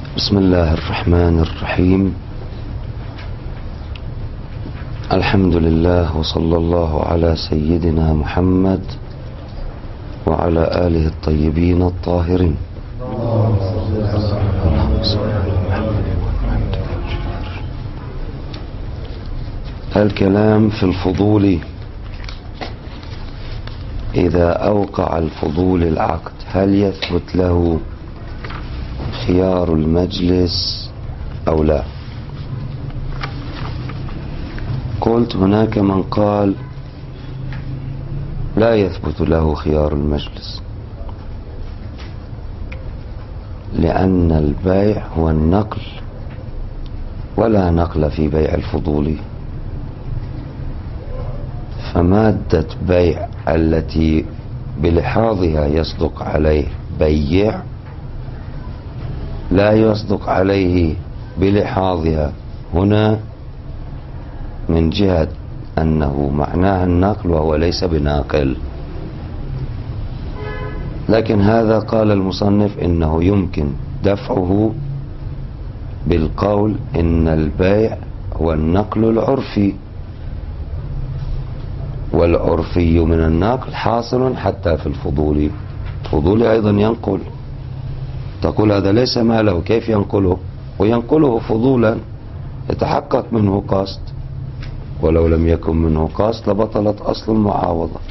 بسم الله الرحمن الرحيم. الحمد لله وصلى الله على سيدنا محمد وعلى آله الطيبين الطاهرين. الكلام في الفضول. إذا أوقع الفضول العقد هل يثبت له خيار المجلس أو لا؟ قلت هناك من قال لا يثبت له خيار المجلس، لأن البيع هو النقل ولا نقل في بيع الفضول، فمادة بيع التي بلحاظها يصدق عليه بيع لا يصدق عليه بلحاظها هنا، من جهة أنه معناها النقل وهو ليس بناقل. لكن هذا قال المصنف إنه يمكن دفعه بالقول إن البيع هو النقل العرفي، والعرفي من النقل حاصل حتى في الفضول. الفضول أيضا ينقل، تقول هذا ليس ماله كيف ينقله؟ وينقله فضولا يتحقق منه قصد، ولو لم يكن منه قصد لبطلت أصل المعاوضة.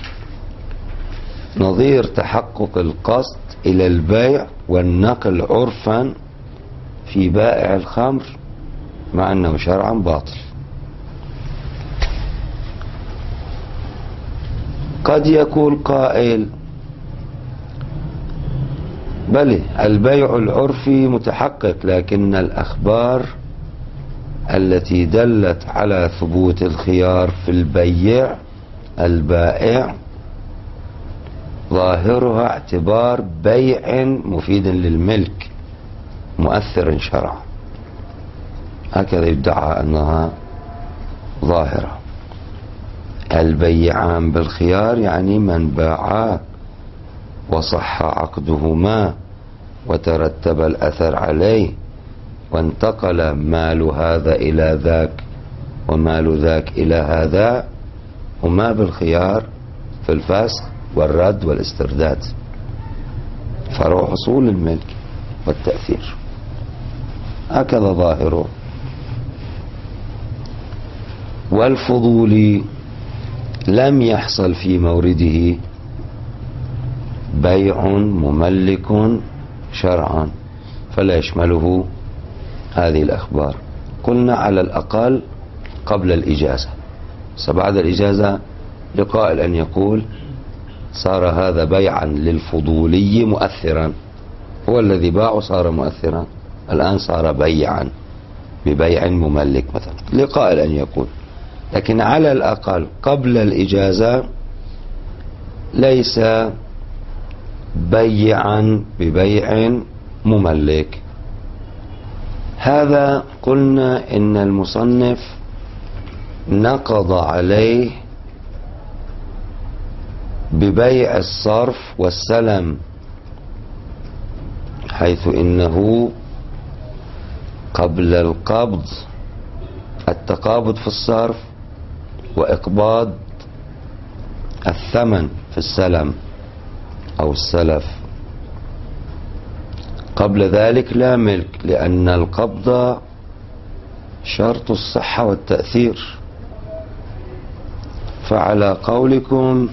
نظير تحقق القصد إلى البيع والنقل عرفا في بائع الخمر مع أنه شرعا باطل. قد يقول قائل بل البيع العرفي متحقق، لكن الأخبار التي دلت على ثبوت الخيار في البيع البائع ظاهرها اعتبار بيع مفيد للملك مؤثر شرعا، هكذا يدعى أنها ظاهرة. البيعان بالخيار يعني من باعا وصح عقدهما وترتب الأثر عليه وانتقل مال هذا إلى ذاك ومال ذاك إلى هذا، هما بالخيار في الفسخ والرد والاسترداد، فرع حصول الملك والتأثير، هكذا ظاهره. والفضول لم يحصل في مورده بيع مملك شرعا، فلا يشمله هذه الأخبار. قلنا على الأقل قبل الإجازة، بعد الإجازة لقائل أن يقول صار هذا بيعا للفضولي مؤثرا، هو الذي باع صار مؤثرا، الآن صار بيعا ببيع مملك مثلا، لقائل أن يقول. لكن على الأقل قبل الإجازة ليس بيعا ببيع مملك. هذا قلنا إن المصنف نقض عليه ببيع الصرف والسلم، حيث إنه قبل القبض التقابض في الصرف وإقباض الثمن في السلم أو السلف، قبل ذلك لا ملك، لأن القبض شرط الصحة والتأثير. فعلى قولكم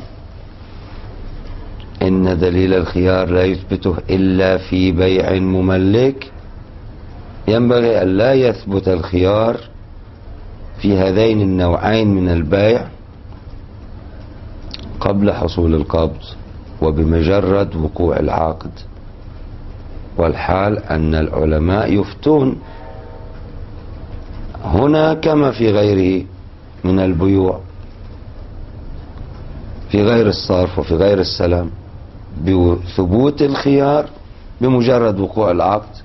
إن دليل الخيار لا يثبته إلا في بيع مملك، ينبغي أن لا يثبت الخيار في هذين النوعين من البيع قبل حصول القبض وبمجرد وقوع العقد. والحال أن العلماء يفتون هنا كما في غيره من البيوع، في غير الصرف وفي غير السلام، بثبوت الخيار بمجرد وقوع العقد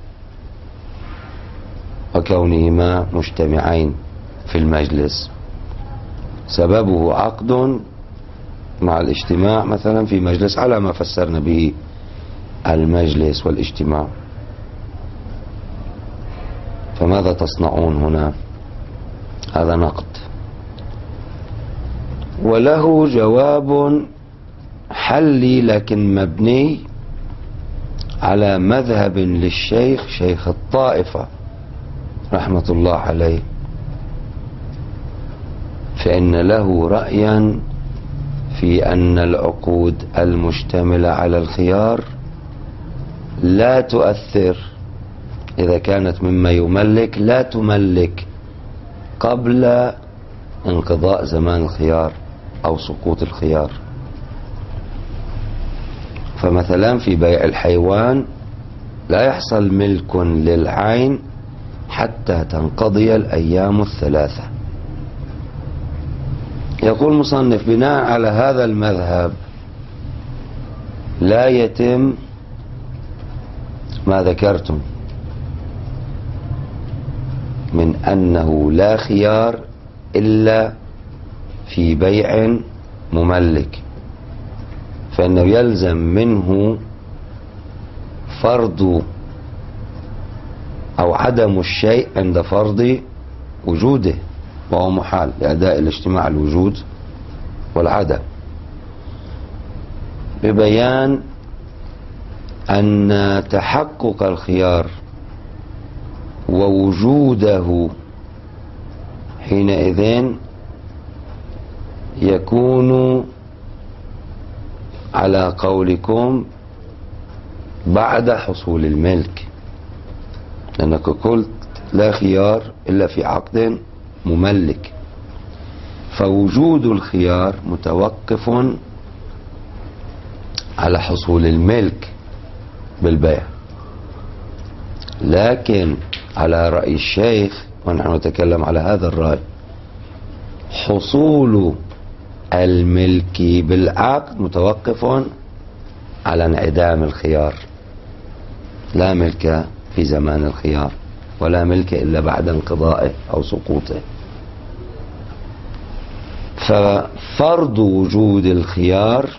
وكونهما مجتمعين في المجلس، سببه عقد مع الاجتماع مثلا في مجلس على ما فسرنا به المجلس والاجتماع. فماذا تصنعون هنا؟ هذا نقد. وله جواب حلي لكن مبني على مذهب للشيخ شيخ الطائفة رحمة الله عليه، فإن له رأيا في أن العقود المشتملة على الخيار لا تؤثر إذا كانت مما يملك، لا تملك قبل انقضاء زمان الخيار أو سقوط الخيار. فمثلا في بيع الحيوان لا يحصل ملك للعين حتى تنقضي الأيام الثلاثة. يقول مصنف بناء على هذا المذهب لا يتم ما ذكرتم من أنه لا خيار إلا في بيع مملك، فإنه يلزم منه فرض أو عدم الشيء عند فرض وجوده، وهو محال لأداء الاجتماع الوجود والعدم، ببيان أن تحقق الخيار ووجوده حينئذ يكون على قولكم بعد حصول الملك، لأنك قلت لا خيار إلا في عقد مملك، فوجود الخيار متوقف على حصول الملك بالبيع. لكن على رأي الشيخ، ونحن نتكلم على هذا الرأي، حصول الملك بالعقد متوقف على انعدام الخيار، لا ملك في زمان الخيار ولا ملك إلا بعد انقضائه أو سقوطه. ففرض وجود الخيار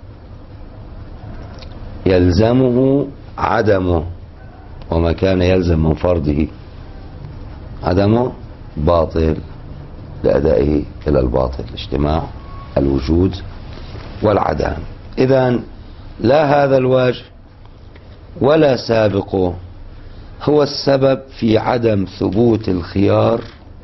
يلزمه عدمه، وما كان يلزم من فرضه عدمه باطل لأدائه إلى الباطل، اجتماع الوجود والعدم. إذن لا هذا الوجه ولا سابقه هو السبب في عدم ثبوت الخيار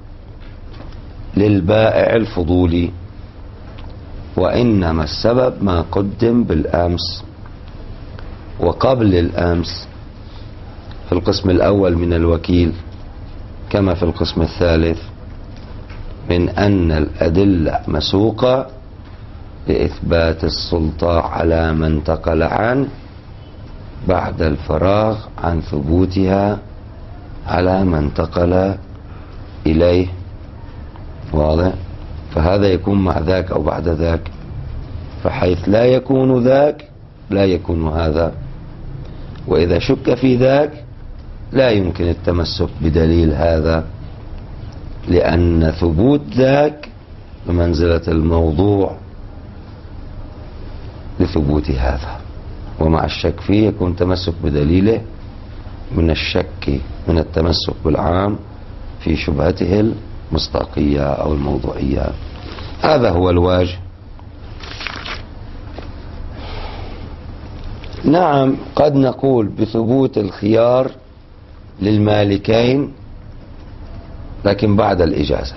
للبائع الفضولي، وإنما السبب ما قدم بالأمس وقبل الأمس في القسم الأول من الوكيل كما في القسم الثالث، من أن الأدلة مسوقة لإثبات السلطة على من انتقل عنه بعد الفراغ عن ثبوتها على من انتقل إليه. واضح؟ فهذا يكون مع ذاك أو بعد ذاك، فحيث لا يكون ذاك لا يكون هذا، وإذا شك في ذاك لا يمكن التمسك بدليل هذا، لأن ثبوت ذاك بمنزلة الموضوع لثبوت هذا، ومع الشك فيه يكون تمسك بدليله من الشك من التمسك بالعام في شبهته المصداقية أو الموضوعية. هذا هو الواجب. نعم، قد نقول بثبوت الخيار للمالكين لكن بعد الإجازة،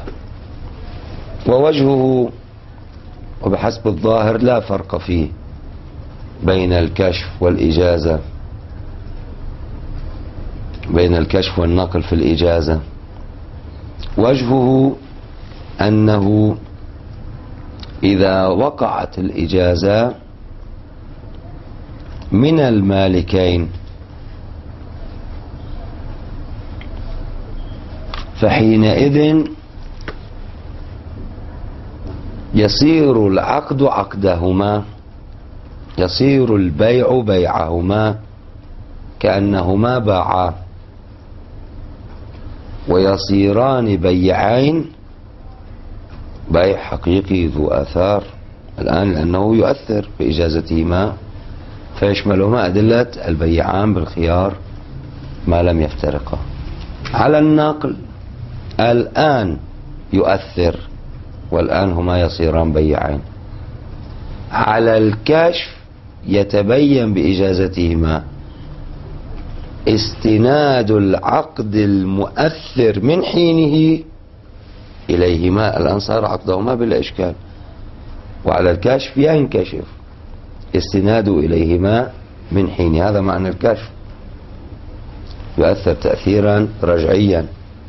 ووجهه وبحسب الظاهر لا فرق فيه بين الكشف والإجازة، بين الكشف والنقل في الإجازة. وجهه أنه إذا وقعت الإجازة من المالكين فحينئذ يصير العقد عقدهما، يصير البيع بيعهما كأنهما باعا، ويصيران بيعين، بيع حقيقي ذو آثار الآن لأنه يؤثر بإجازتهما، فيشملهما أدلة البيعان بالخيار ما لم يفترقا. على النقل الآن يؤثر، والآن هما يصيران بيعين. على الكشف يتبين بإجازتهما استناد العقد المؤثر من حينه إليهما، الآن صار عقدهما بلا إشكال. وعلى الكشف ينكشف استناد إليهما من حين، هذا معنى الكشف، يؤثر تأثيرا رجعيا.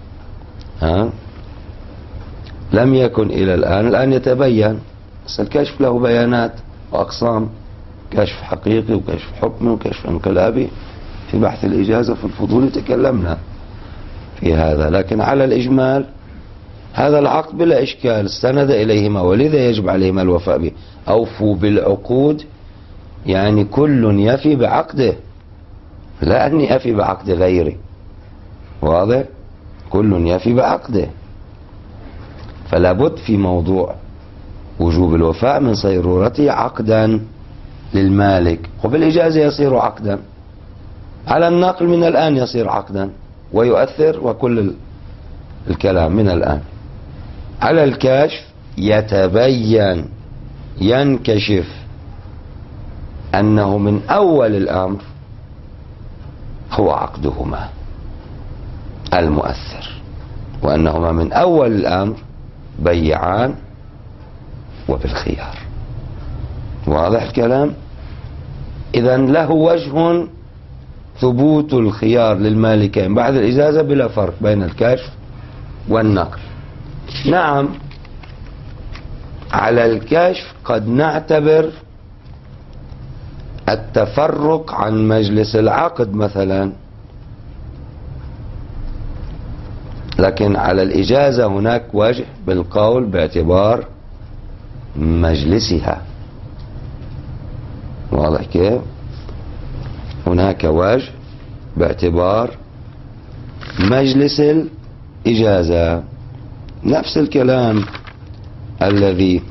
لم يكن إلى الآن يتبين. بس الكشف له بيانات وأقسام، كشف حقيقي وكشف حكمي وكشف انقلابي. في بحث الإجازة في الفضول تكلمنا في هذا، لكن على الإجمال هذا العقد بلا إشكال استند إليهما، ولذا يجب عليهما الوفاء به. أوفوا بالعقود، يعني كل يفي بعقده، لا أني أفي بعقد غيري، واضح؟ كل يفي بعقده. فلا بد في موضوع وجوب الوفاء من صيرورته عقدا للمالك، وبالإجازة يصير عقدا. على النقل من الآن يصير عقدا ويؤثر، وكل الكلام من الآن. على الكشف يتبين ينكشف أنه من أول الأمر هو عقدهما المؤثر، وأنهما من أول الأمر بيعان وبالخيار. واضح الكلام؟ إذن له وجه ثبوت الخيار للمالكين بعد الإجازة بلا فرق بين الكشف والنقل. نعم، على الكشف قد نعتبر التفرق عن مجلس العقد مثلا، لكن على الإجازة هناك وجه بالقول باعتبار مجلسها. واضح كيف؟ هناك وجه باعتبار مجلس الإجازة. نفس الكلام الذي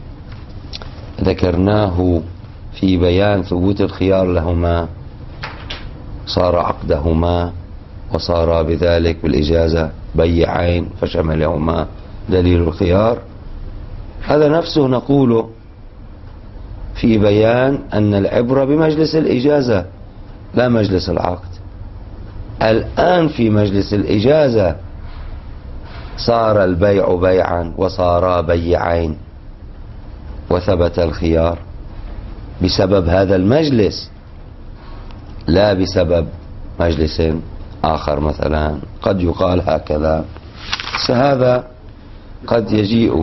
ذكرناه في بيان ثبوت الخيار لهما، صار عقدهما وصار بذلك بالإجازة بيعين فشملهما دليل الخيار. هذا نفسه نقوله في بيان أن العبرة بمجلس الإجازة لا مجلس العقد. الآن في مجلس الإجازة صار البيع بيعا وصار بيعين وثبت الخيار بسبب هذا المجلس، لا بسبب مجلس آخر مثلا. قد يقال هكذا، فهذا قد يجيء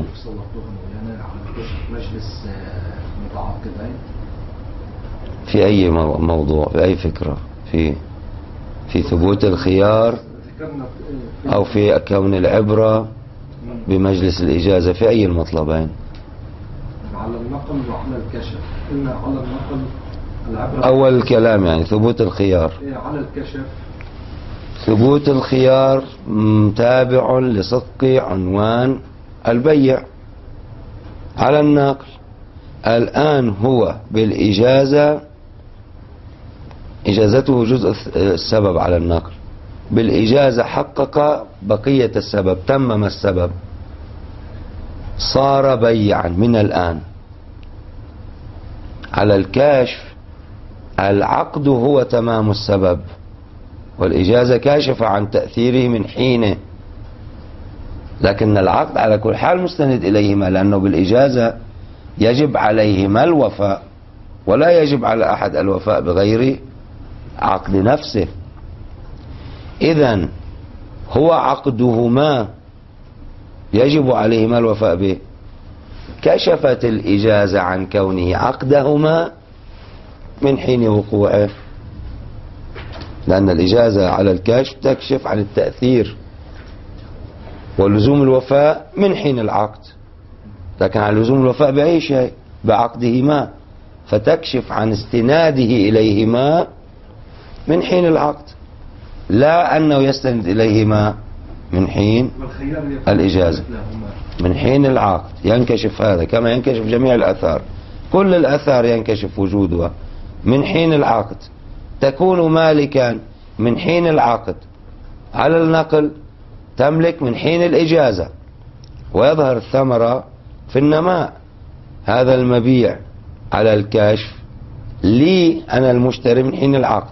مجلس متعاقدين في أي موضوع، في أي فكرة، في ثبوت الخيار أو في كون العبرة بمجلس الإجازة، في أي المطلبين؟ على النقل وعلى الكشف. قلنا على النقل العبرة أول الكلام يعني ثبوت الخيار. على الكشف ثبوت الخيار تابع لصدق عنوان البيع. على النقل الآن هو بالإجازة، إجازته جزء السبب على النقل، بالإجازة حقق بقية السبب، تمم السبب، صار بيعا من الآن. على الكاشف العقد هو تمام السبب، والإجازة كاشفة عن تأثيره من حينه، لكن العقد على كل حال مستند إليهما، لأنه بالإجازة يجب عليهما الوفاء، ولا يجب على أحد الوفاء بغير عقد نفسه. إذن هو عقدهما يجب عليهما الوفاء به. كشفت الإجازة عن كونه عقدهما من حين وقوعه، لأن الإجازة على الكشف تكشف عن التأثير ولزوم الوفاء من حين العقد، لكن عن لزوم الوفاء بأي شيء بعقدهما، فتكشف عن استناده إليهما من حين العقد، لا أنه يستند إليهما من حين الإجازة. من حين العقد ينكشف هذا، كما ينكشف جميع الآثار، كل الآثار ينكشف وجودها من حين العقد. تكون مالكا من حين العقد على النقل تملك من حين الإجازة، ويظهر الثمرة في النماء. هذا المبيع على الكشف لي أنا المشتري من حين العقد،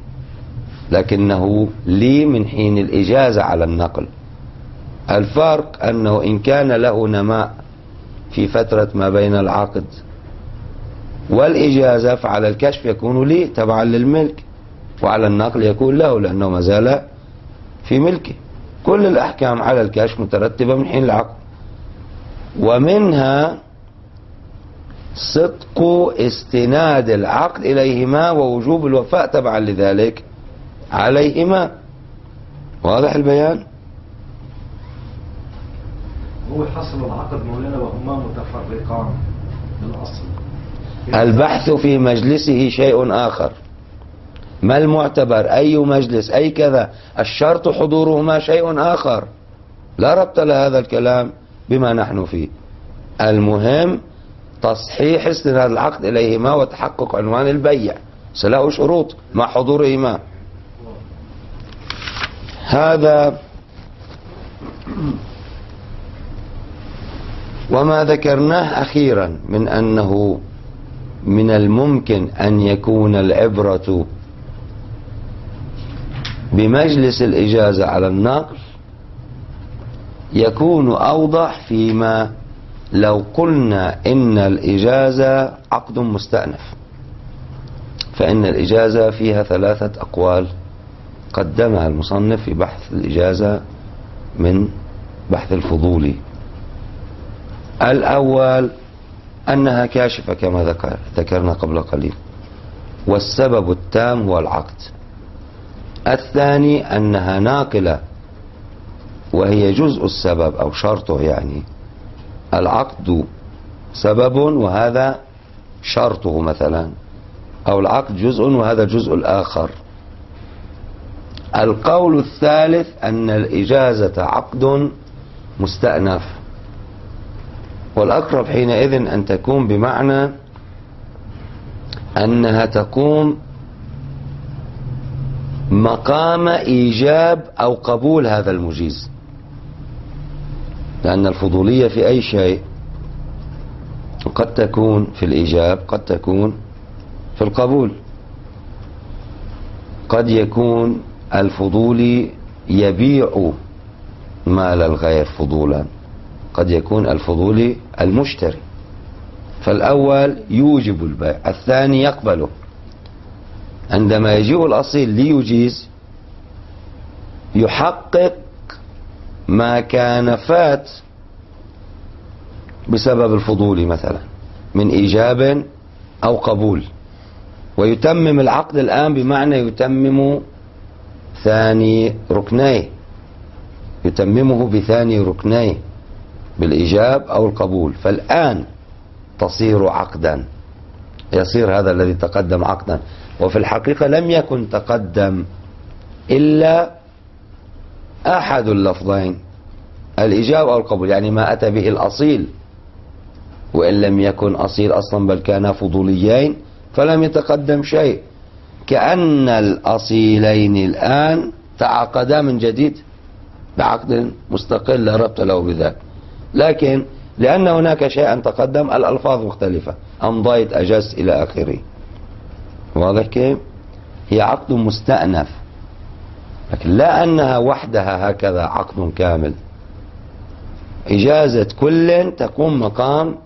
لكنه لي من حين الإجازة على النقل. الفرق أنه إن كان له نماء في فترة ما بين العقد والإجازة فعلى الكشف يكون لي تبعا للملك، وعلى النقل يكون له لأنه ما زال في ملكه. كل الأحكام على الكشف مترتبة من حين العقد، ومنها صدق استناد العقد إليهما ووجوب الوفاء تبعا لذلك عليهما. واضح البيان؟ هو حصل العقد مولانا وهما متفرقان بالأصل. البحث في مجلسه شيء آخر. ما المعتبر؟ أي مجلس أي كذا، الشرط حضورهما شيء آخر، لا ربط لهذا الكلام بما نحن فيه. المهم تصحيح استناد العقد إليهما وتحقق عنوان البيع، سله شروط مع حضورهما. هذا وما ذكرناه أخيرا من أنه من الممكن أن يكون العبرة بمجلس الإجازة على النقل يكون أوضح فيما لو قلنا إن الإجازة عقد مستأنف، فإن الإجازة فيها 3 أقوال قدمها المصنف في بحث الإجازة من بحث الفضولي. الأول أنها كاشفة كما ذكرنا قبل قليل، والسبب التام هو العقد. الثاني أنها ناقلة وهي جزء السبب أو شرطه، يعني العقد سبب وهذا شرطه مثلا، أو العقد جزء وهذا الجزء الآخر. القول الثالث أن الإجازة عقد مستأنف، والأقرب حينئذ أن تكون بمعنى أنها تقوم مقام إيجاب أو قبول هذا المجيز، لأن الفضولية في أي شيء قد تكون في الإيجاب، قد تكون في القبول. قد يكون الفضولي يبيع مال الغير فضولا، قد يكون الفضولي المشتري، فالأول يوجب البيع، الثاني يقبله. عندما يجيء الأصيل ليجيز يحقق ما كان فات بسبب الفضول مثلا من إيجاب أو قبول، ويتمم العقد الآن بمعنى يتمم ثاني ركنيه، يتممه بثاني ركنيه بالإيجاب أو القبول، فالآن تصير عقدا، يصير هذا الذي تقدم عقدا. وفي الحقيقة لم يكن تقدم إلا أحد اللفظين، الإيجاب أو القبول، يعني ما أتى به الأصيل، وإن لم يكن أصيل أصلا بل كانا فضوليين فلم يتقدم شيء، كأن الأصيلين الآن تعاقدا من جديد بعقد مستقل لا ربط له بذاك، لكن لأن هناك شيئا تقدم الألفاظ مختلفة، أمضيت أجزت إلى آخره. واضح كيف؟ هي عقد مستأنف، لكن لا أنها وحدها هكذا عقد كامل. إجازة كل تقوم مقام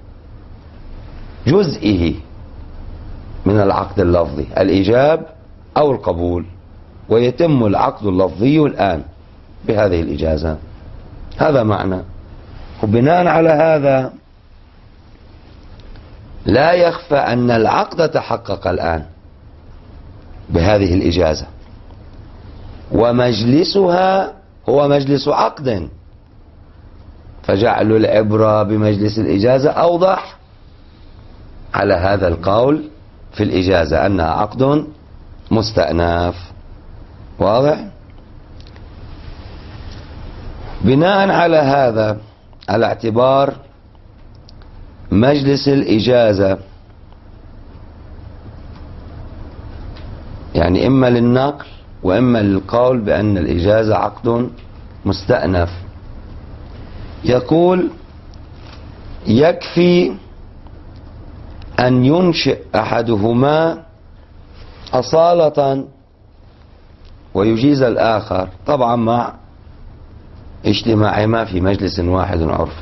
جزئه من العقد اللفظي، الإيجاب أو القبول، ويتم العقد اللفظي الآن بهذه الإجازة. هذا معنى. وبناء على هذا لا يخفى أن العقد تحقق الآن بهذه الإجازة، ومجلسها هو مجلس عقد، فجعل العبرة بمجلس الإجازة أوضح على هذا القول في الإجازة أنها عقد مستأنف. واضح؟ بناء على هذا، على اعتبار مجلس الإجازة يعني إما للنقل وإما للقول بأن الإجازة عقد مستأنف. يقول يكفي أن ينشئ أحدهما أصالة ويجيز الآخر، طبعا مع اجتماعهما في مجلس واحد عرفا.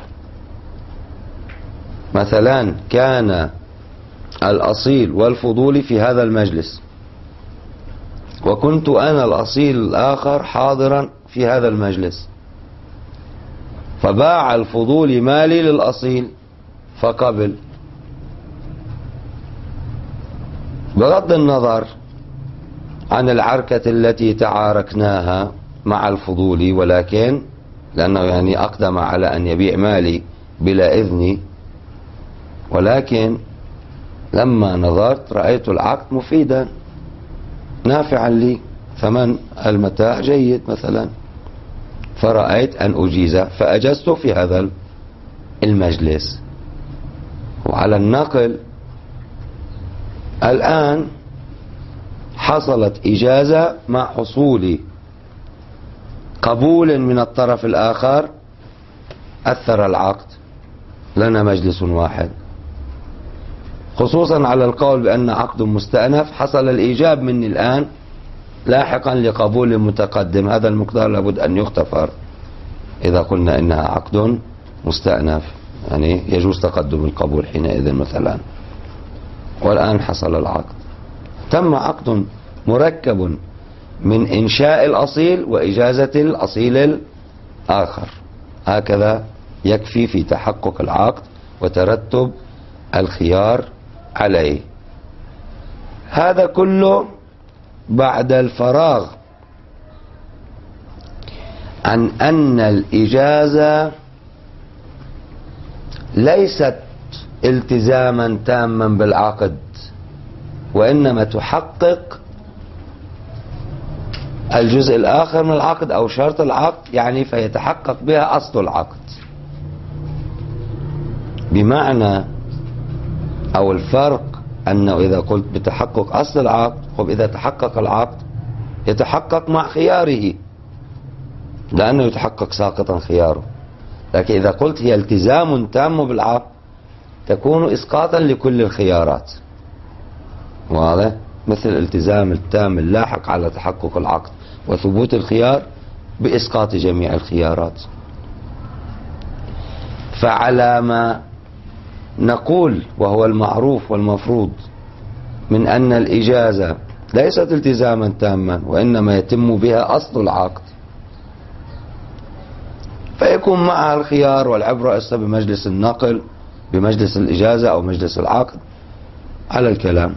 مثلا كان الأصيل والفضول في هذا المجلس، وكنت أنا الأصيل الآخر حاضرا في هذا المجلس، فباع الفضول مالي للأصيل فقبل، بغض النظر عن العركة التي تعاركناها مع الفضول، ولكن لأنه يعني أقدم على أن يبيع مالي بلا إذني، ولكن لما نظرت رأيت العقد مفيدا نافعا لي، ثمن المتاع جيد مثلا، فرأيت أن أجيز فأجزت في هذا المجلس. وعلى النقل الآن حصلت إجازة مع حصول قبول من الطرف الآخر، أثر العقد، لنا مجلس واحد، خصوصا على القول بأن عقد مستأنف. حصل الإيجاب مني الآن لاحقا لقبول متقدم، هذا المقدار لابد أن يغتفر إذا قلنا إنها عقد مستأنف، يعني يجوز تقدم القبول حينئذ مثلا. والآن حصل العقد، تم عقد مركب من إنشاء الأصيل وإجازة الأصيل الآخر، هكذا يكفي في تحقق العقد وترتب الخيار عليه. هذا كله بعد الفراغ عن أن الإجازة ليست التزاما تاما بالعقد، وإنما تحقق الجزء الآخر من العقد أو شرط العقد، يعني فيتحقق بها أصل العقد. بمعنى أو الفرق أنه إذا قلت بتحقق أصل العقد، إذا تحقق العقد يتحقق مع خياره لأنه يتحقق ساقطا خياره، لكن إذا قلت هي التزام تام بالعقد تكون إسقاطا لكل الخيارات، واضح؟ مثل الالتزام التام اللاحق على تحقق العقد وثبوت الخيار بإسقاط جميع الخيارات. فعلى ما نقول وهو المعروف والمفروض من أن الإجازة ليست التزاما تاما وإنما يتم بها أصل العقد، فيكون معها الخيار، والعبرة أصلا بمجلس النقل، بمجلس الإجازة أو مجلس العقد على الكلام.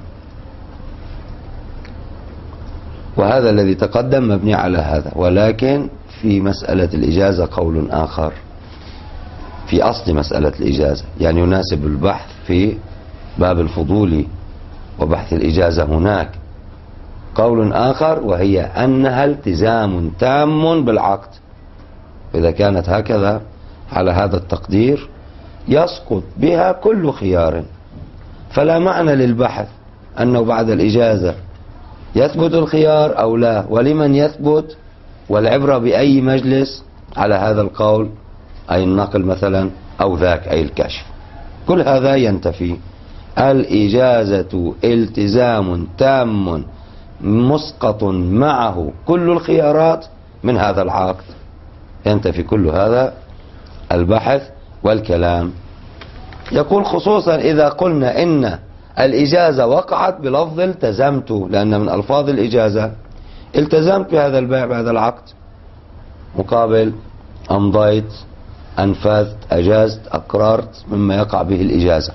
وهذا الذي تقدم مبني على هذا. ولكن في مسألة الإجازة قول آخر، في أصل مسألة الإجازة، يعني يناسب البحث في باب الفضول وبحث الإجازة هناك قول آخر، وهي أنها التزام تام بالعقد. إذا كانت هكذا على هذا التقدير يسقط بها كل خيار، فلا معنى للبحث أنه بعد الإجازة يثبت الخيار أو لا، ولمن يثبت، والعبرة بأي مجلس على هذا القول، أي النقل مثلا أو ذاك أي الكشف. كل هذا ينتفي. الإجازة التزام تام مسقط معه كل الخيارات من هذا العقد، ينتفي كل هذا البحث والكلام. يقول خصوصا إذا قلنا إن الإجازة وقعت بلفظ التزمت، لأن من ألفاظ الإجازة التزمت بهذا البيع بهذا العقد، مقابل أمضيت، أنفذت، أجازت، أقررت، مما يقع به الإجازة.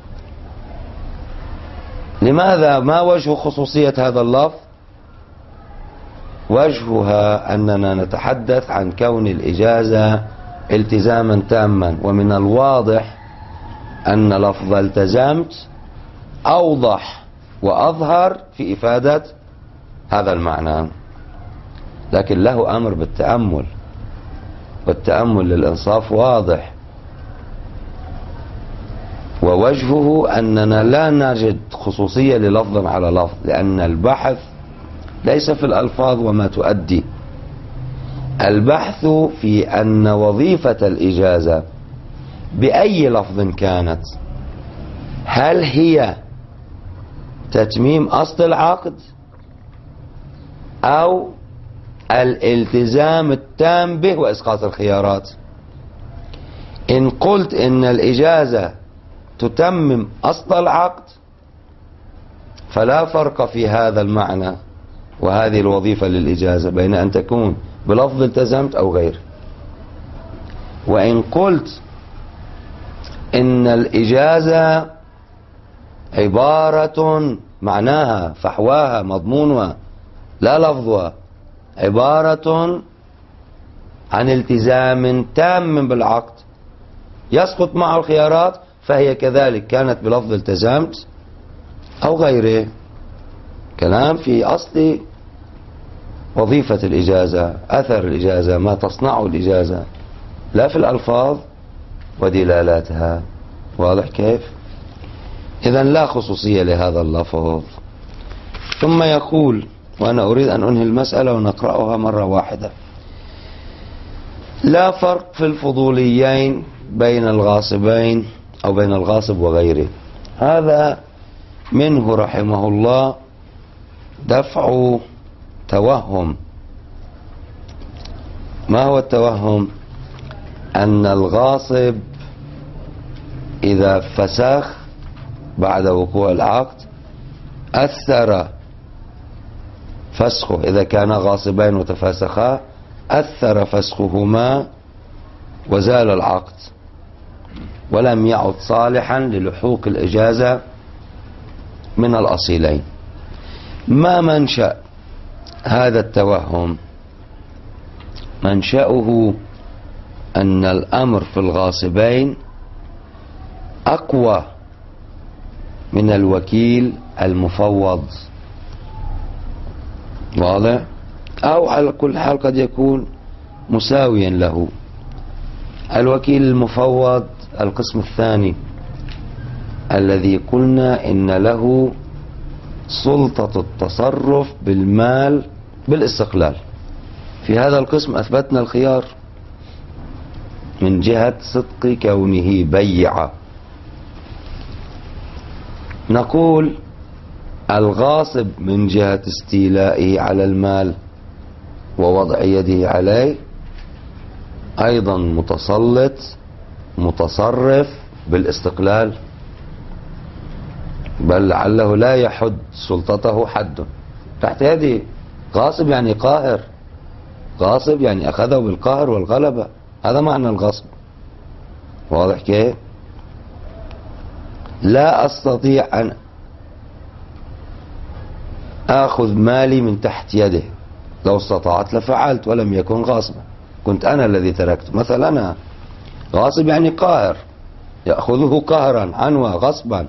لماذا؟ ما وجه خصوصية هذا اللفظ؟ وجهها أننا نتحدث عن كون الإجازة التزاما تاما، ومن الواضح أن لفظ التزمت أوضح وأظهر في إفادة هذا المعنى، لكن له أمر بالتأمل، والتأمل للإنصاف واضح. ووجهه أننا لا نجد خصوصية للفظ على لفظ، لأن البحث ليس في الألفاظ وما تؤدي. البحث في أن وظيفة الإجازة بأي لفظ كانت، هل هي تتميم أصل العقد أو الالتزام التام به وإسقاط الخيارات؟ إن قلت إن الإجازة تتمم أصل العقد فلا فرق في هذا المعنى وهذه الوظيفة للإجازة بين أن تكون بلفظ التزمت أو غيره. وإن قلت إن الإجازة عبارة معناها فحواها مضمونها لا لفظها عبارة عن التزام تام بالعقد يسقط معه الخيارات، فهي كذلك كانت بلفظ التزمت أو غيره. كلام في أصل وظيفة الإجازة، أثر الإجازة، ما تصنعه الإجازة، لا في الألفاظ ودلالاتها. واضح كيف؟ إذن لا خصوصية لهذا اللفظ. ثم يقول، وأنا أريد أن أنهي المسألة ونقرأها مرة واحدة: لا فرق في الفضوليين بين الغاصبين أو بين الغاصب وغيره. هذا منه رحمه الله دفع توهم. ما هو التوهم؟ أن الغاصب إذا فسخ بعد وقوع العقد أثر فسخه، إذا كان غاصبين وتفاسخا أثر فسخهما وزال العقد ولم يعد صالحا للحوق الإجازة من الأصيلين. ما منشأ هذا التوهم؟ منشأه أن الأمر في الغاصبين أقوى من الوكيل المفوض. واضح؟ أو على كل حال قد يكون مساويا له. الوكيل المفوض القسم الثاني الذي قلنا إن له سلطة التصرف بالمال بالاستقلال. في هذا القسم أثبتنا الخيار من جهة صدق كونه بيع. نقول الغاصب من جهة استيلائه على المال ووضع يده عليه أيضا متسلط متصرف بالاستقلال، بل لعله لا يحد سلطته حد تحت يده. غاصب يعني قاهر، غاصب يعني أخذه بالقهر والغلبة، هذا معنى الغصب. واضح كيف؟ لا أستطيع أن آخذ مالي من تحت يده، لو استطعت لفعلت ولم يكن غاصبا، كنت أنا الذي تركت. مثلا أنا غاصب يعني قاهر، يأخذه قهرا عنوى غصبا،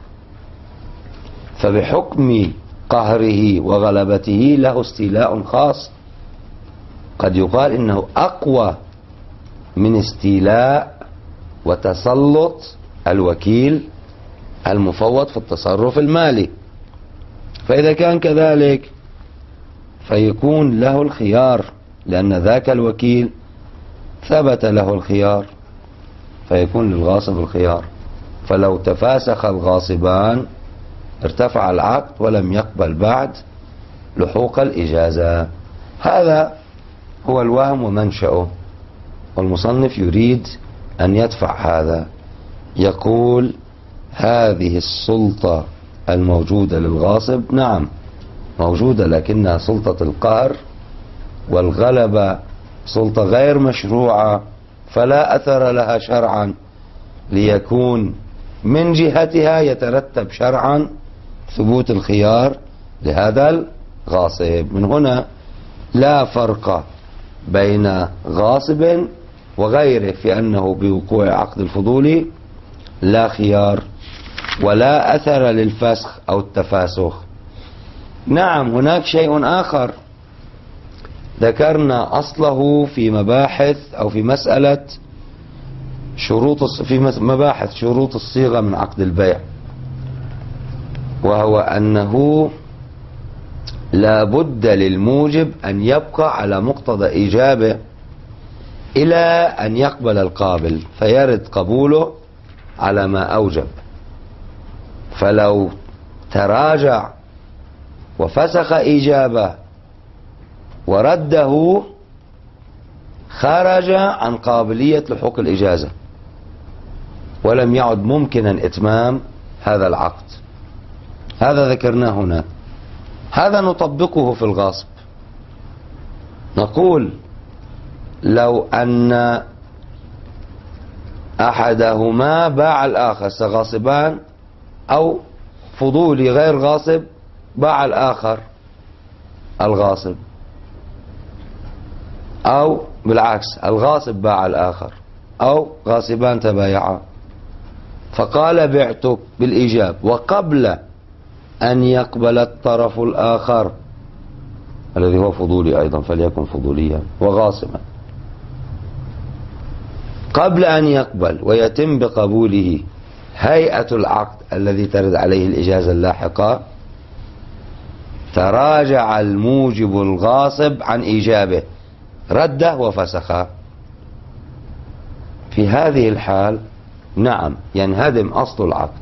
فبحكم قهره وغلبته له استيلاء خاص. قد يقال إنه أقوى من استيلاء وتسلط الوكيل المفوض في التصرف المالي. فإذا كان كذلك فيكون له الخيار، لأن ذاك الوكيل ثبت له الخيار، فيكون للغاصب الخيار. فلو تفاسخ الغاصبان ارتفع العقد ولم يقبل بعد لحوق الإجازة. هذا هو الوهم ومنشأه، والمصنف يريد أن يدفع هذا. يقول هذه السلطة الموجودة للغاصب نعم موجودة، لكنها سلطة القهر والغلبة، سلطة غير مشروعة، فلا أثر لها شرعا، ليكون من جهتها يترتب شرعا ثبوت الخيار لهذا الغاصب. من هنا لا فرق بين غاصب وغيره في أنه بوقوع عقد الفضول لا خيار ولا أثر للفسخ أو التفاسخ. نعم هناك شيء آخر ذكرنا أصله في مباحث أو في مسألة في مباحث شروط الصيغة من عقد البيع، وهو أنه لا بد للموجب أن يبقى على مقتضى إيجابه إلى أن يقبل القابل فيرد قبوله على ما أوجب. فلو تراجع وفسخ إيجابه ورده خرج عن قابلية لحوق الإجازة ولم يعد ممكنا إتمام هذا العقد. هذا ذكرناه هنا. هذا نطبقه في الغاصب. نقول لو أن أحدهما باع الآخر غاصبان أو فضولي غير غاصب باع الآخر الغاصب، أو بالعكس الغاصب باع الآخر، أو غاصبان تبايعا، فقال بعتك بالإيجاب وقبل أن يقبل الطرف الآخر الذي هو فضولي أيضا فليكن فضوليا وغاصبا، قبل أن يقبل ويتم بقبوله هيئة العقد الذي ترد عليه الإجازة اللاحقة، تراجع الموجب الغاصب عن إيجابه رده وفسخه. في هذه الحال نعم ينهدم أصل العقد،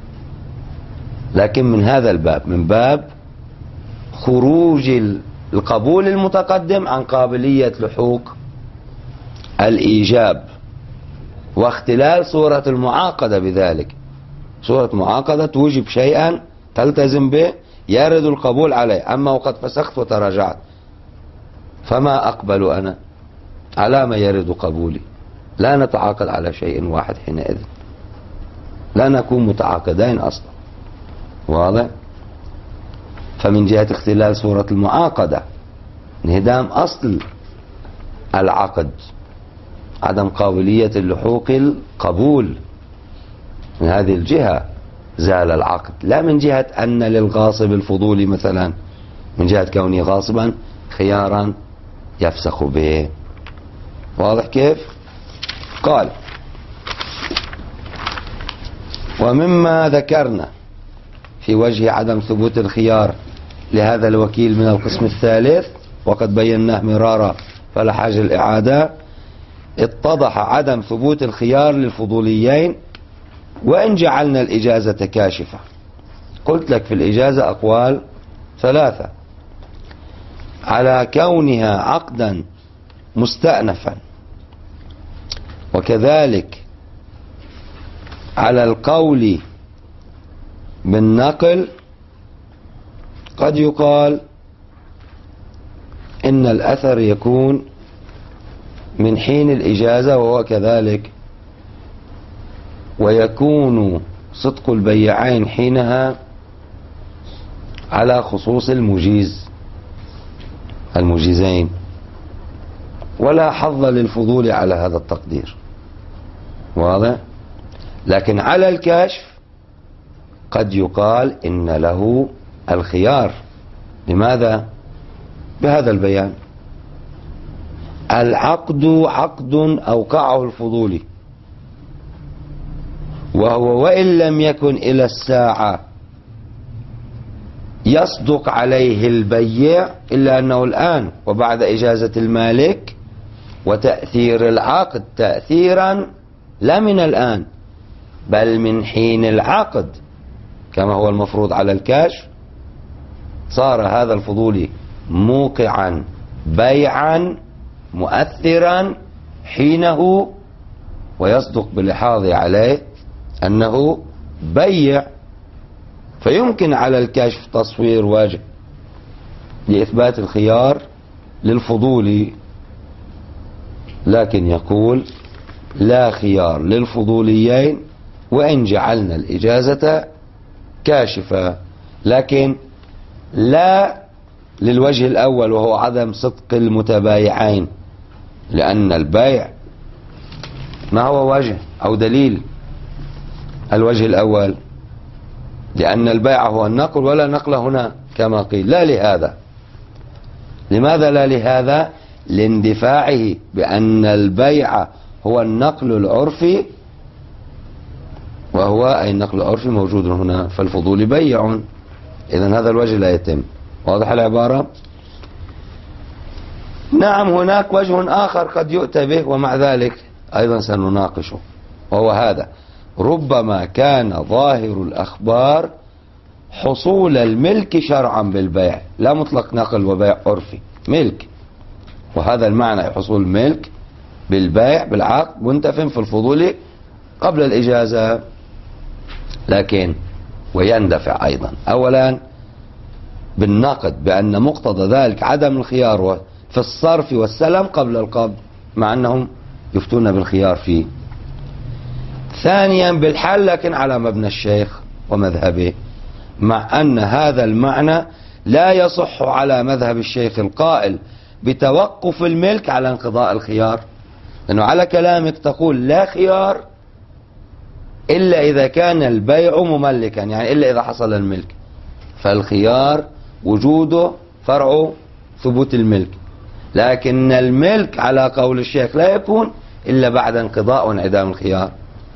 لكن من هذا الباب، من باب خروج القبول المتقدم عن قابلية لحوق الإيجاب واختلال صورة المعاقدة بذلك. صورة معاقدة توجب شيئا تلتزم به يرد القبول عليه، أما وقد فسخت وتراجعت فما أقبل أنا على ما يرد قبولي. لا نتعاقد على شيء واحد حينئذ، لا نكون متعاقدين أصلا. واضح؟ فمن جهة اختلال صورة المعاقدة انهدام أصل العقد، عدم قابلية اللحوق القبول، من هذه الجهة زال العقد، لا من جهة أن للغاصب الفضولي مثلا من جهة كونه غاصبا خيارا يفسخ به. واضح كيف؟ قال ومما ذكرنا في وجه عدم ثبوت الخيار لهذا الوكيل من القسم الثالث وقد بيناه مرارا فلا حاجة الإعادة، اتضح عدم ثبوت الخيار للفضوليين وإن جعلنا الإجازة كاشفة. قلت لك في الإجازة أقوال ثلاثة: على كونها عقدا مستأنفا، وكذلك على القول بالنقل. قد يقال إن الأثر يكون من حين الإجازة وهو كذلك، ويكون صدق البيعين حينها على خصوص المجيزين، ولا حظ للفضول على هذا التقدير. واضح؟ لكن على الكشف قد يقال إن له الخيار. لماذا؟ بهذا البيان: العقد عقد أوقعه الفضولي، وهو وإن لم يكن إلى الساعة يصدق عليه البيع إلا أنه الآن وبعد إجازة المالك وتأثير العقد تأثيرا لا من الآن بل من حين العقد كما هو المفروض على الكشف، صار هذا الفضولي موقعا بيعا مؤثرا حينه، ويصدق بالإحاظ عليه أنه بيع. فيمكن على الكشف تصوير وجه لإثبات الخيار للفضولي، لكن يقول لا خيار للفضوليين وإن جعلنا الإجازة كاشفة، لكن لا للوجه الأول وهو عدم صدق المتبايعين، لأن البيع ما هو وجه أو دليل الوجه الأول، لأن البيع هو النقل ولا نقل هنا كما قيل. لا لهذا. لماذا لا لهذا؟ لاندفاعه بأن البيع هو النقل العرفي، وهو أي النقل العرفي موجود هنا، فالفضول بيع، إذن هذا الوجه لا يتم. واضح العبارة؟ نعم، هناك وجه آخر قد يؤتى به ومع ذلك أيضا سنناقشه، وهو هذا: ربما كان ظاهر الأخبار حصول الملك شرعا بالبيع، لا مطلق نقل وبيع عرفي، ملك، وهذا المعنى حصول الملك بالبيع بالعقد منتف في الفضول قبل الإجازة، لكن ويندفع أيضا أولا بالنقد بأن مقتضى ذلك عدم الخيار في الصرف والسلم قبل القبض، مع أنهم يفتون بالخيار فيه. ثانيا بالحل لكن على مبنى الشيخ ومذهبه، مع أن هذا المعنى لا يصح على مذهب الشيخ القائل بتوقف الملك على انقضاء الخيار، لأنه على كلامك تقول لا خيار إلا إذا كان البيع مملكا، يعني إلا إذا حصل الملك، فالخيار وجوده فرع ثبوت الملك، لكن الملك على قول الشيخ لا يكون إلا بعد انقضاء وانعدام الخيار،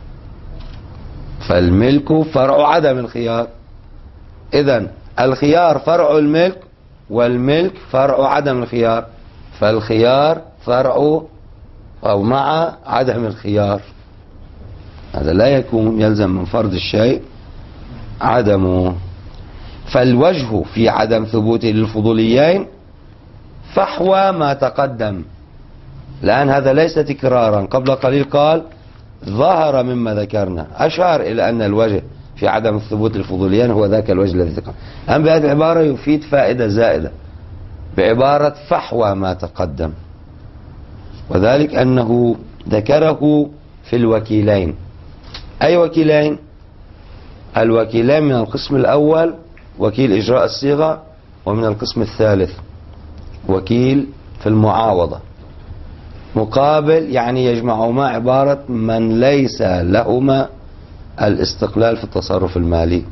فالملك فرع عدم الخيار. إذن الخيار فرع الملك والملك فرع عدم الخيار، فالخيار فرع أو مع عدم الخيار، هذا لا يكون، يلزم من فرض الشيء عدمه. فالوجه في عدم ثبوته للفضوليين فحوى ما تقدم، لأن هذا ليس تكرارا، قبل قليل قال ظهر مما ذكرنا، أشار إلى أن الوجه في عدم الثبوت للفضوليين هو ذاك الوجه الذي ذكر. أما بهذه العبارة يفيد فائدة زائدة بعبارة فحوى ما تقدم، وذلك أنه ذكره في الوكيلين. أي وكيلين؟ الوكيلين من القسم الأول وكيل إجراء الصيغة، ومن القسم الثالث وكيل في المعاوضة، مقابل يعني يجمعهما عبارة من ليس لهما الاستقلال في التصرف المالي.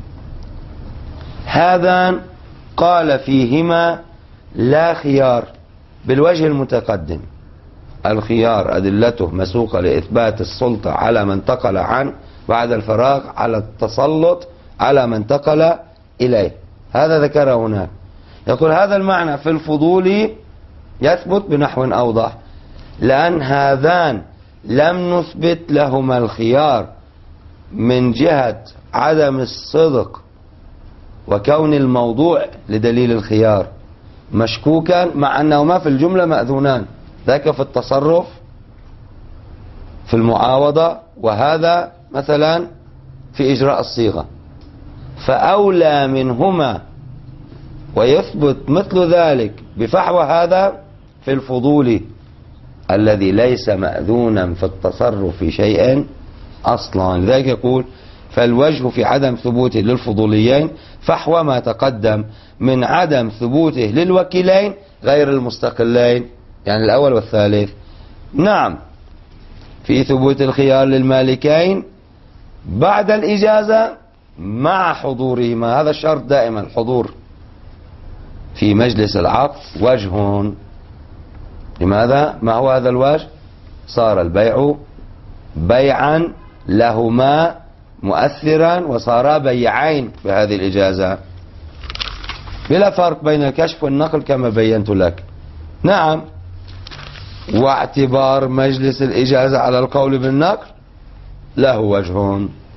هذا قال فيهما لا خيار بالوجه المتقدم، الخيار أدلته مسوقة لإثبات السلطة على من انتقل عنه بعد الفراغ على التسلط على من انتقل إليه، هذا ذكره هناك. يقول هذا المعنى في الفضول يثبت بنحو أوضح، لأن هذان لم نثبت لهما الخيار من جهة عدم الصدق وكون الموضوع لدليل الخيار مشكوكا، مع أنهما في الجملة مأذونان، ذاك في التصرف في المعاوضة، وهذا مثلا في إجراء الصيغة، فأولى منهما ويثبت مثل ذلك بفحوى هذا في الفضول الذي ليس مأذونا في التصرف في شيء أصلا. لذلك يقول فالوجه في عدم ثبوته للفضوليين فحوى ما تقدم من عدم ثبوته للوكيلين غير المستقلين، يعني الأول والثالث. نعم، في ثبوت الخيار للمالكين بعد الإجازة مع حضورهما، هذا الشرط دائما الحضور في مجلس العقد وجه. لماذا؟ ما هو هذا الوجه؟ صار البيع بيعا لهما مؤثرا وصارا بيعين بهذه الإجازة، بلا فرق بين الكشف والنقل كما بينت لك. نعم، واعتبار مجلس الإجازة على القول بالنقل له وجه.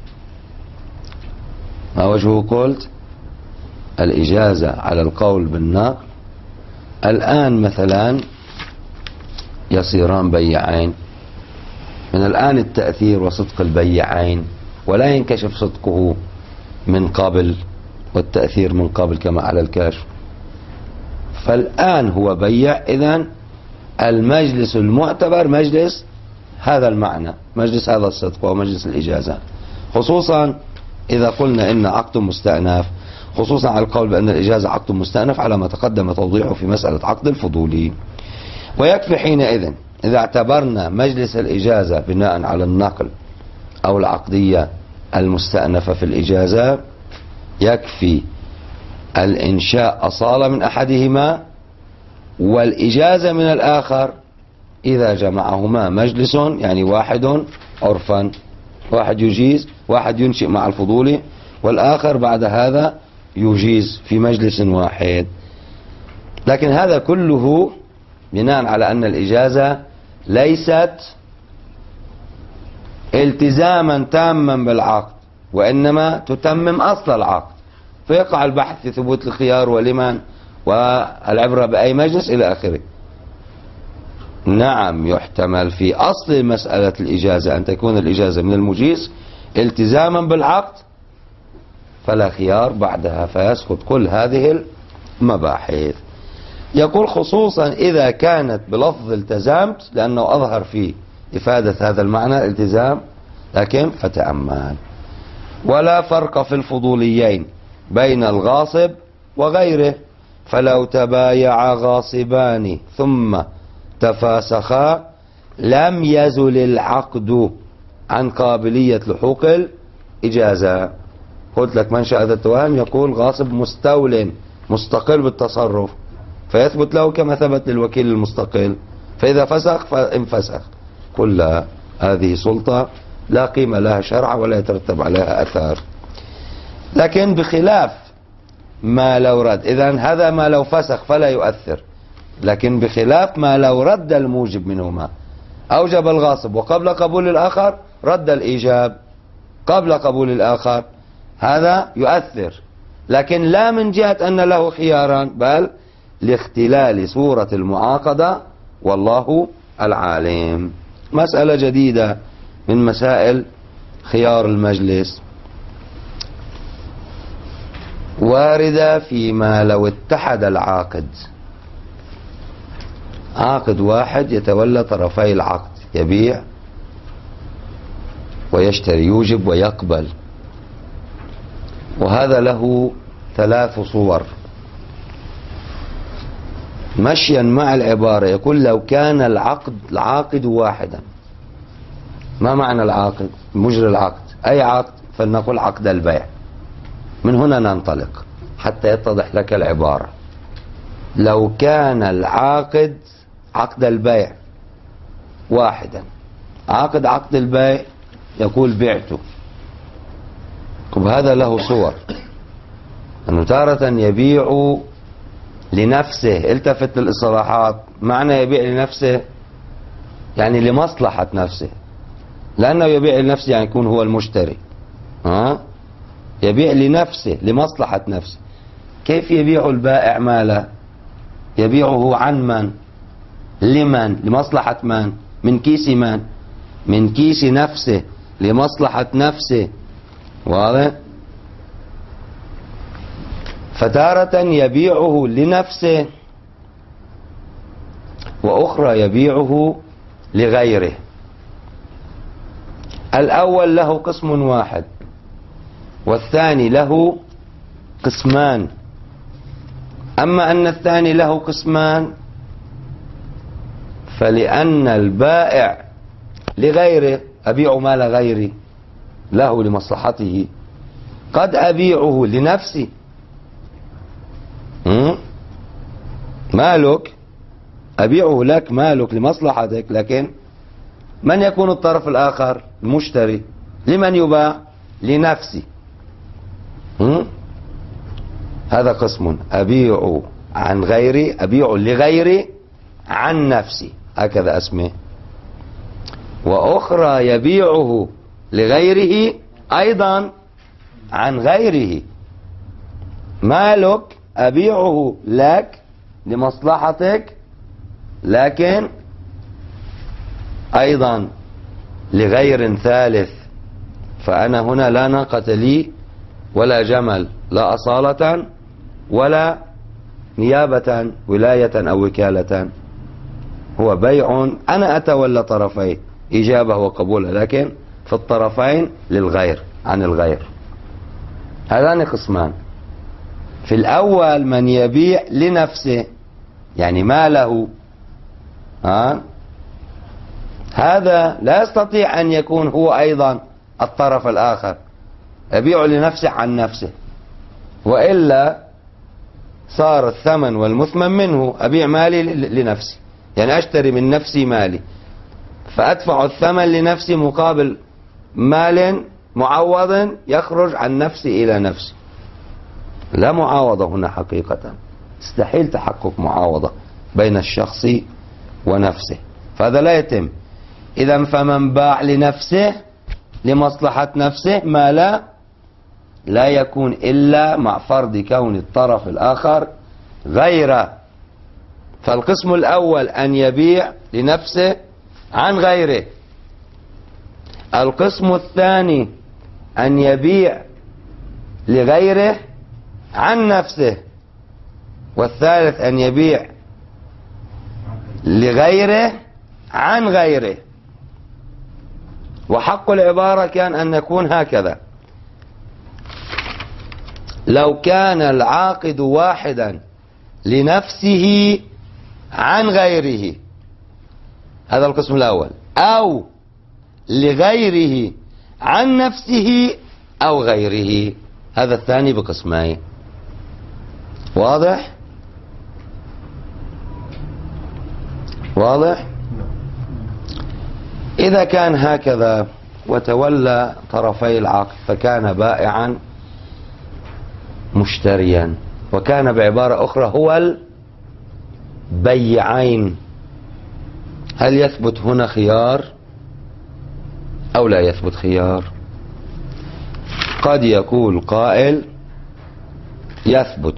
ما وجهه؟ قلت الإجازة على القول بالنقل الآن مثلا يصيران بيعين، من الآن التأثير وصدق البيعين، ولا ينكشف صدقه من قبل والتأثير من قبل كما على الكشف، فالآن هو بيع. إذن المجلس المعتبر مجلس هذا المعنى، مجلس هذا الصدق ومجلس الإجازة، خصوصا إذا قلنا إن عقد مستأنف، خصوصا على القول بأن الإجازة عقد مستأنف على ما تقدم توضيحه في مسألة عقد الفضولي. ويكفي حينئذ إذا اعتبرنا مجلس الإجازة بناء على النقل أو العقدية المستأنفة في الإجازة، يكفي الإنشاء أصالة من أحدهما والإجازة من الآخر إذا جمعهما مجلس، يعني واحد عرفا، واحد يجيز، واحد ينشئ مع الفضول، والآخر بعد هذا يجيز في مجلس واحد. لكن هذا كله بناء على أن الإجازة ليست التزاما تاما بالعقد، وإنما تتمم أصل العقد، فيقع البحث في ثبوت الخيار ولمن والعبرة بأي مجلس إلى آخره. نعم، يحتمل في أصل مسألة الإجازة أن تكون الإجازة من المجيز التزاما بالعقد فلا خيار بعدها، فيسقط كل هذه المباحث. يقول خصوصا إذا كانت بلفظ التزمت، لأنه أظهر في إفادة هذا المعنى الالتزام، لكن فتأمل. ولا فرق في الفضوليين بين الغاصب وغيره، فلو تبايع غاصبان ثم تفاسخا لم يزل العقد عن قابلية لحوق الإجازة. قلت لك منشأ هذا التوهم، يقول غاصب مستول مستقل بالتصرف، فيثبت له كما ثبت للوكيل المستقل، فإذا فسخ فانفسخ. كل هذه سلطة لا قيمة لها شرعا ولا يترتب عليها أثار. لكن بخلاف ما لو رد، إذن هذا ما لو فسخ فلا يؤثر، لكن بخلاف ما لو رد الموجب منهما، أوجب الغاصب وقبل قبول الآخر رد الإيجاب قبل قبول الآخر، هذا يؤثر، لكن لا من جهة أن له خيارا، بل لاختلال صورة المعاقدة، والله العالم. مسألة جديدة من مسائل خيار المجلس، واردة فيما لو اتحد العاقد، عاقد واحد يتولى طرفي العقد، يبيع ويشتري، يوجب ويقبل، وهذا له 3 صور مشيا مع العبارة. يقول لو كان العاقد واحدا. ما معنى العاقد؟ مجري العقد، أي عقد؟ فلنقل عقد البيع. من هنا ننطلق حتى يتضح لك العبارة. لو كان العاقد عقد البيع واحدا، عقد البيع يقول بعته، وهذا له صور، أنه تارة يبيع لنفسه، التفت للإصلاحات، معنى يبيع لنفسه يعني لمصلحة نفسه، لأنه يبيع لنفسه يعني يكون هو المشتري، يبيع لنفسه لمصلحة نفسه. كيف يبيع البائع ماله؟ يبيعه عن من؟ لمن؟ لمصلحة من؟ من كيس من؟ من كيس نفسه لمصلحة نفسه، واضح؟ فتارة يبيعه لنفسه، وأخرى يبيعه لغيره. الأول له قسم واحد، والثاني له قسمان. أما أن الثاني له قسمان فلأن البائع لغيره، أبيع مال غيري له لمصلحته، قد أبيعه لنفسي، مالك أبيعه لك، مالك لمصلحتك، لكن من يكون الطرف الآخر؟ المشتري. لمن يباع؟ لنفسي. هذا قسم أبيع عن غيري، أبيع لغيري عن نفسي، هكذا اسمه. وأخرى يبيعه لغيره أيضا عن غيره، مالك أبيعه لك لمصلحتك، لكن أيضا لغير ثالث، فأنا هنا لا ناقة لي ولا جمل، لا أصالة ولا نيابة، ولاية أو وكالة، هو بيع أنا أتولى طرفيه، إجابة وقبول، لكن في الطرفين للغير عن الغير. هذان قسمان. في الأول من يبيع لنفسه يعني ما له، هذا لا يستطيع أن يكون هو أيضا الطرف الآخر، يبيع لنفسه عن نفسه، وإلا صار الثمن والمثمن منه. أبيع مالي لنفسي يعني أشتري من نفسي مالي، فأدفع الثمن لنفسي مقابل مال معوض يخرج عن نفسي إلى نفسي، لا معاوضة هنا حقيقة، تستحيل تحقق معاوضة بين الشخص ونفسه، فهذا لا يتم. إذا فمن باع لنفسه لمصلحة نفسه ما لا يكون إلا مع فرض كون الطرف الآخر غيره. فالقسم الأول أن يبيع لنفسه عن غيره، القسم الثاني أن يبيع لغيره عن نفسه، والثالث أن يبيع لغيره عن غيره. وحق العبارة كان أن يكون هكذا: لو كان العاقد واحدا لنفسه عن غيره، هذا القسم الأول، أو لغيره عن نفسه أو غيره، هذا الثاني بقسمين. واضح؟ واضح؟ إذا كان هكذا وتولى طرفي العقد فكان بائعا مشتريا، وكان بعبارة أخرى هو البيعين، هل يثبت هنا خيار أو لا يثبت خيار؟ قد يقول قائل يثبت،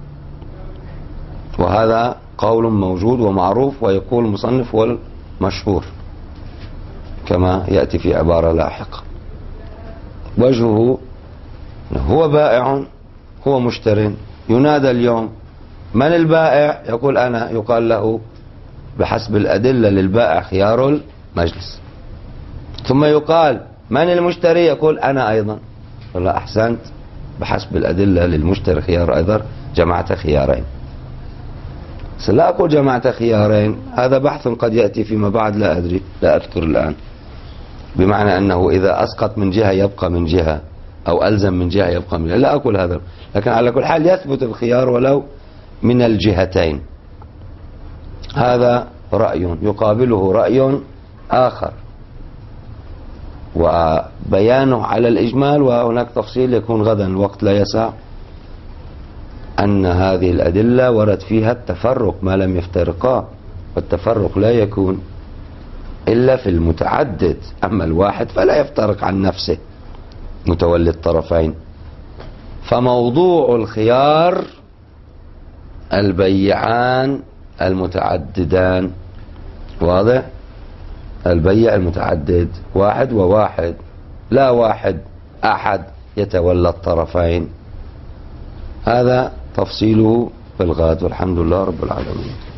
وهذا قول موجود ومعروف، ويقول المصنف هو المشهور كما يأتي في عبارة لاحقة. وجهه هو بائع هو مشتر، ينادى اليوم من البائع؟ يقول أنا، يقال له بحسب الأدلة للبائع خيار المجلس. ثم يقال من المشتري؟ يقول أنا أيضا. والله أحسنت، بحسب الأدلة للمشتري خيار أيضا، جمعت خيارين. لا أقول جمعت خيارين، هذا بحث قد يأتي فيما بعد، لا أدري، لا أذكر الآن، بمعنى أنه إذا أسقط من جهة يبقى من جهة، أو ألزم من جهة يبقى من جهة، لا أقول هذا، لكن على كل حال يثبت الخيار ولو من الجهتين. هذا رأي يقابله رأي آخر، وبيانه على الإجمال، وهناك تفصيل يكون غدا الوقت لا يسع، أن هذه الأدلة ورد فيها التفرق ما لم يفترقا، والتفرق لا يكون إلا في المتعدد، أما الواحد فلا يفترق عن نفسه متولي الطرفين. فموضوع الخيار البيعان المتعددان، واضح؟ البيع المتعدد واحد وواحد، لا واحد أحد يتولى الطرفين. هذا تفصيله في الغد، والحمد لله رب العالمين.